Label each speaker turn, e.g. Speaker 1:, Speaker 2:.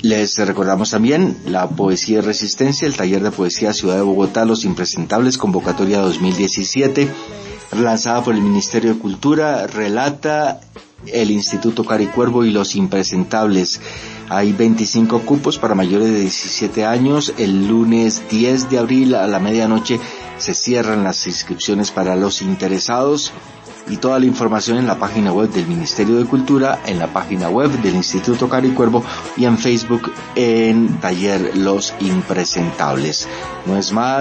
Speaker 1: Les recordamos también la poesía y resistencia, el taller de poesía Ciudad de Bogotá, Los Impresentables, convocatoria 2017, lanzada por el Ministerio de Cultura, relata el Instituto Caricuervo y Los Impresentables. Hay 25 cupos para mayores de 17 años. El lunes 10 de abril a la medianoche se cierran las inscripciones para los interesados. Y toda la información en la página web del Ministerio de Cultura, en la página web del Instituto Caricuervo y en Facebook en Taller Los Impresentables. No es más.